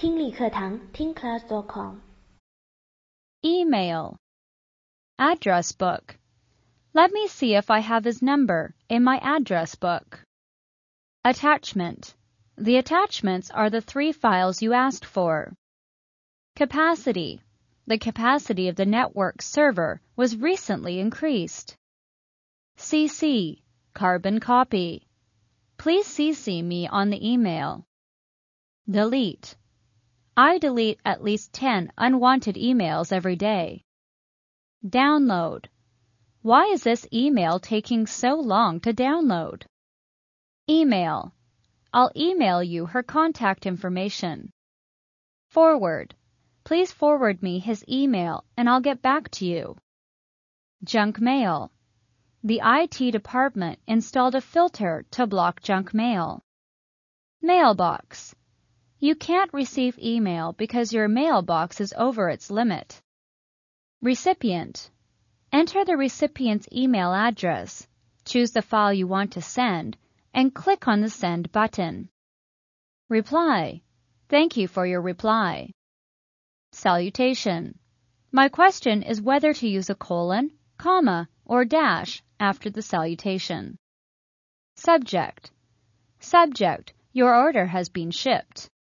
听力课堂 ThinkClass.com Email. Address book. Let me see if I have his number in my address book. Attachment. The attachments are the 3 files you asked for. Capacity. The capacity of the network server was recently increased. CC. Carbon copy. Please CC me on the email. Delete. I delete at least 10 unwanted emails every day. Download. Why is this email taking so long to download? Email. I'll email you her contact information. Forward. Please forward me his email and I'll get back to you. Junk mail. The IT department installed a filter to block junk mail. Mailbox. You can't receive email because your mailbox is over its limit. Recipient. Enter the recipient's email address, choose the file you want to send, and click on the Send button. Reply. Thank you for your reply. Salutation. My question is whether to use a colon, comma, or dash after the salutation. Subject. Subject. Your order has been shipped.